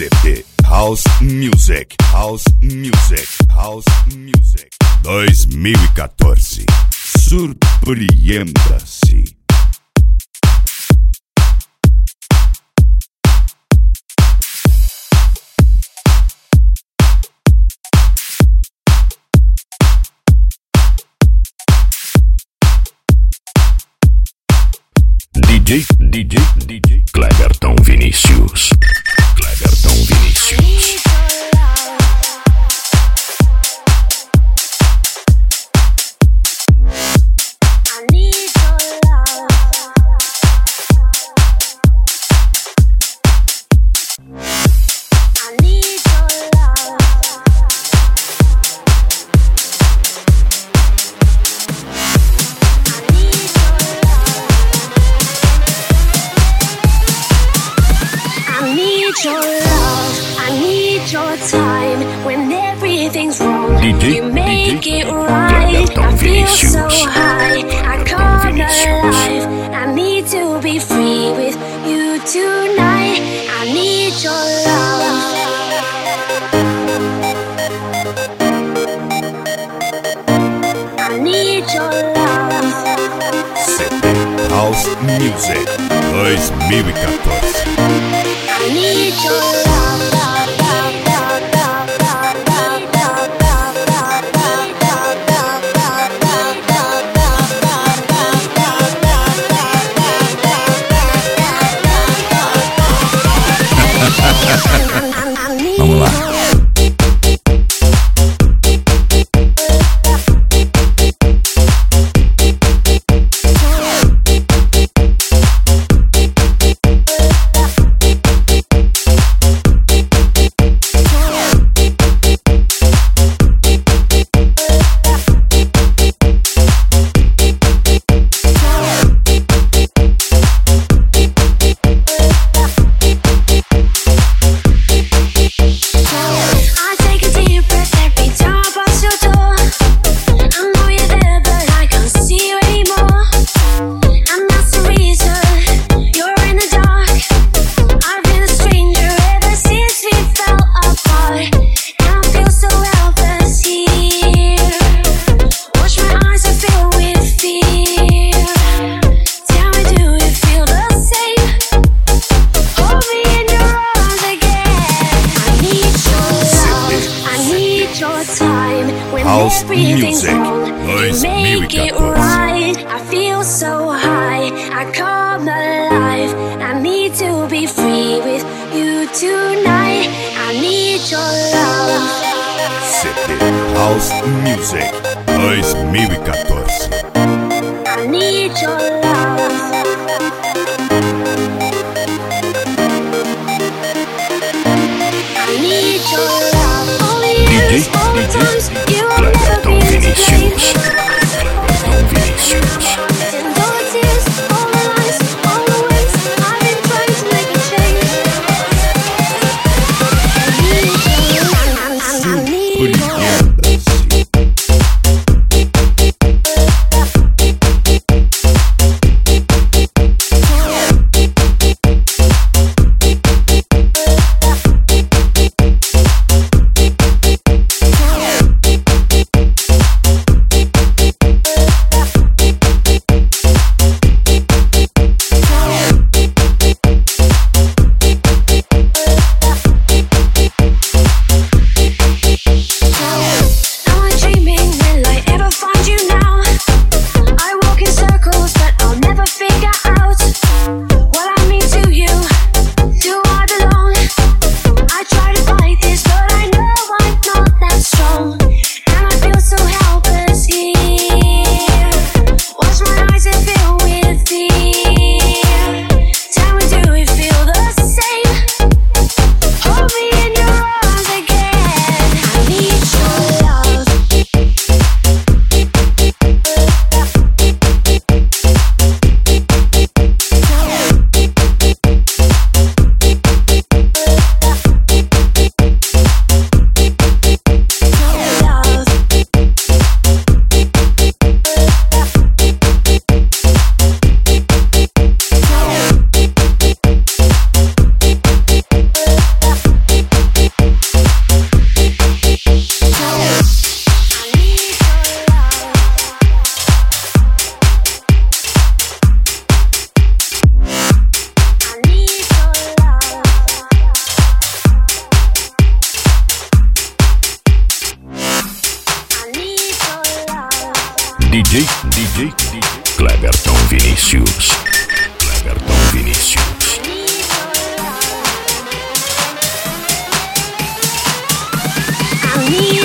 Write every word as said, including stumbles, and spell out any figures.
C D House Music, House Music, House Music dois mil e quatorze. Surpreenda-se. D J, D J, D J Cleberton Vinícius. Cleberton Vinícius. Your love, I need your time. When everything's wrong, D J, you make D J it right. I feel so high, I come alive. I need to be free with you tonight. I need your love. I need your love. C D House Music dois mil e quatorze. I need your love, love, love, love, love, love, love, love, love, love, love, love, love, love, love. Vamos lá. House Music dois mil e quatorze. I feel so high, I come alive. I need to be free with you tonight. I need your love. C D House Music dois mil e quatorze. I need your love. I need your love. All the years, all the times you will never be the same. Cleberton Vinícius. And all the tears, all the lies, all the ways I've been trying to make a change. I need your love. I need your love. Surpreenda-se. D J, D J, Cleberton Vinicius. Cleberton Vinicius. I need